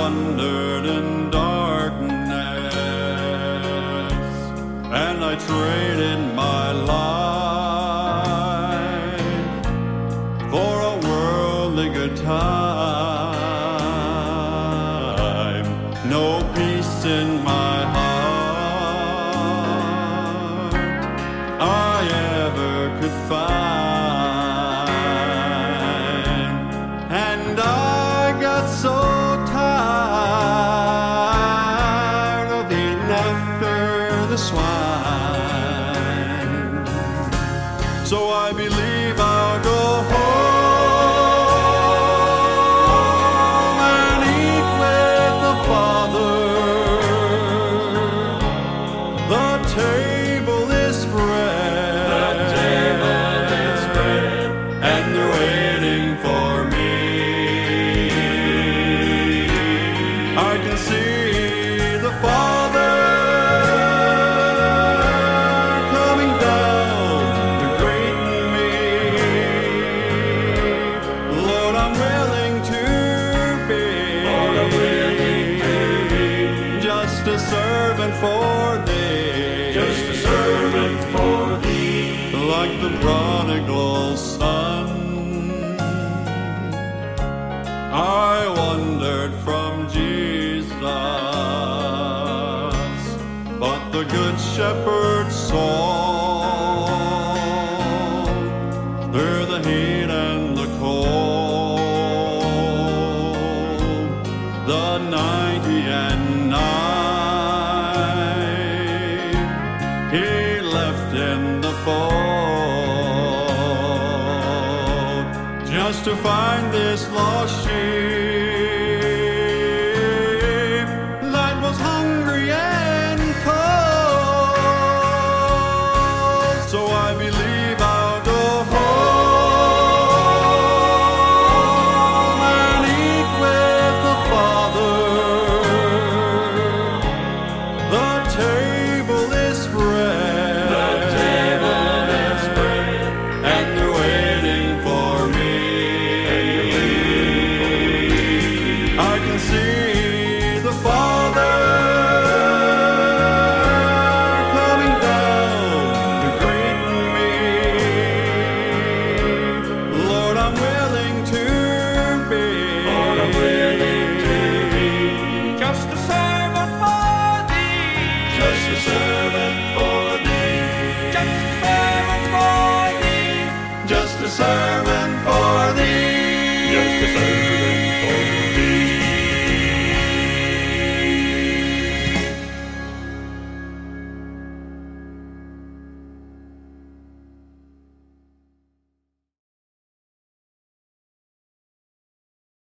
wandered in darkness, and I traded my life for a worldly good time. No peace in my heart I ever could find, and I got so tired of eating after the swine. So I believe I'll go home and eat with the Father. The table is spread, and they're waiting for me. I can see the Father coming down to greet me. Lord, I'm willing to be just a servant for thee, like the prodigal son. I wandered from Jesus, but the good shepherd saw through the heat and the cold, the 90 and 9 he left in the fold, just to find this lost sheep that was hungry and cold. So I believe I'll go home and eat with the Father. The table is spread, and they're waiting for me. I can see the Father coming down to greet me. Lord, I'm willing to be just a servant for thee, just a servant for thee, just a servant for thee. just a servant